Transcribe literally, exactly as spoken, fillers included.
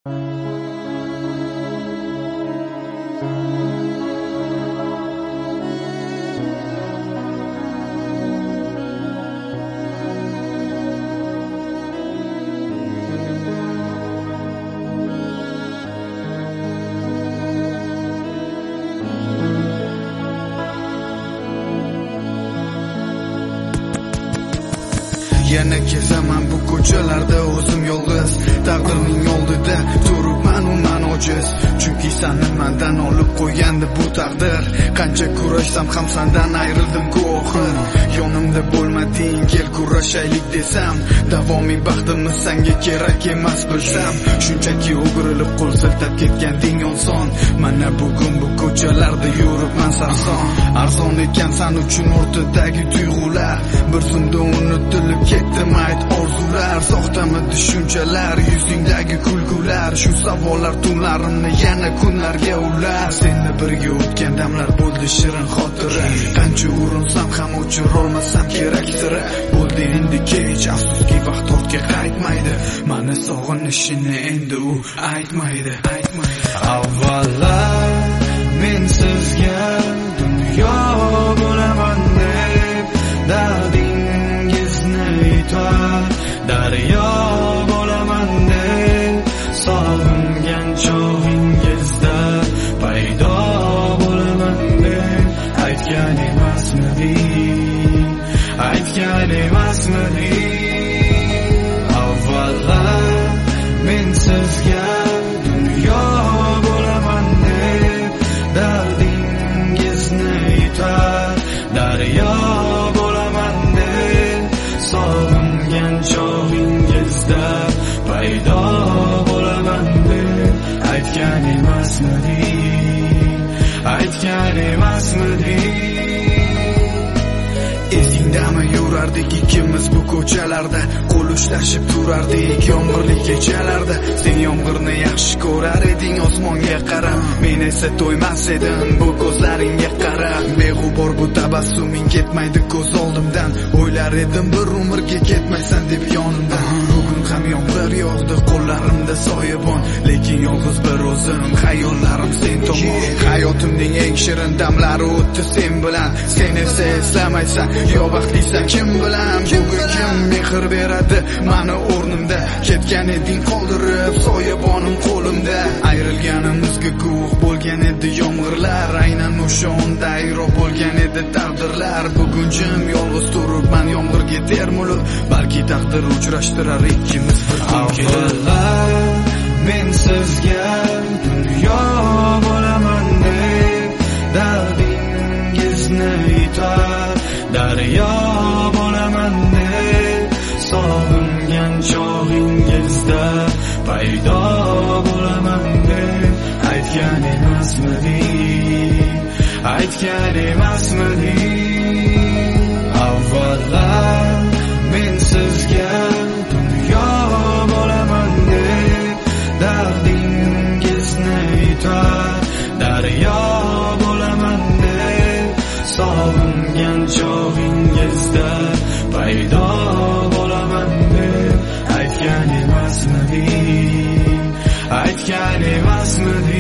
Yana kezaman bu ko'chalarda o'zim yolg'iz, taqdirning oldida turibman u man ojiz. Chunki seni mendan olib qo'ygandi bu taqdir. Qancha kurashsam ham sendan ayrildim ku oxir. Yonimda bo'lmading, kel kurashaylik desam, davomiy baxtimiz senga kerak emas bilsam. Shunchaki o'girilib qo'l siltab ketganding oson. Mana bugun bu ko'chalarda yuribman sarson. Arzon ekan sen uchun o'rtadagi tuyg'ular, bir zumda unutilib ketdim ayt orzular. Soxtami tushunchalar, yuzingdagi kulgular, shu savollar tunlarimni yana kunlarga ular. Senni birga o'tgan damlar bo'ldi shirin xotira, qancha urinsam ham o'chirolmasam kerak sira. Bo'ldi endi kech, afsuski vaqt ortga qaytmaydi, mani sog'inishini endi u aytmaydi, aytmaydi. Avvallar men sizga dunyo bo'laman deb dardingizni aytar, daryo bo'laman deb sog'ingan chog'ingizda paydo bo'laman deb aytgan emasmiding, aytgan emasmiding. Avvallar men sizga dunyo bo'laman deb dardingizni aytar, daryo bo'laman deb sog'ingan chog'ingizda paydo bo'laman deb aytgan emasmiding, aytgan emasmiding. Esingdami yurardik ikkimiz bu ko'chalarda, qo'l ushlashib turardik yomg'irli kechalarda. Sen yomg'irni yaxshi ko'rar eding, osmonga qarab, men esa to'ymas edim bu ko'zlaringga qarab. Beg'ubor bu tabassuming ketmaydi ko'z oldimdan, o'ylar edim bir umrga ketmaysan deb yonimdan. Bugun ham yomg'ir yog'di, qo'llarimda soyabon, lekin yolg'iz bir o'zim, xayollarim sen tomon. Hayotimning eng shirin damlari o'tdi sen bilan, sen esa eslamaysan, yo baxtlisan kim bilan. Bugun kim mehr beradi mani o'rnimda, ketgan eding qoldirib soyabonim qo'limda. Ayrilganimizga guvoh bo'lgan edi yomg'irlar, aynan o'sha onda ayro bo'lgan edi taqdirlar. Bugun jim yolg'iz turibman yomg'irga termulib, balki taqdir uchrashtirar ikkimiz bir kun kelib. Men sizga dunyo bo'laman deb dardingizni aytar, daryo bo'laman deb sog'ingan chog'ingizda paydo bo'laman deb aytgan emasmiding, aytgan emasmiding. Avvallar men sizga dunyo bo'laman deb dardingizni aytar, daryo bo'laman deb sog'ingan chog'ingizda paydo bo'laman deb aytgan emasmiding, aytgan emasmiding.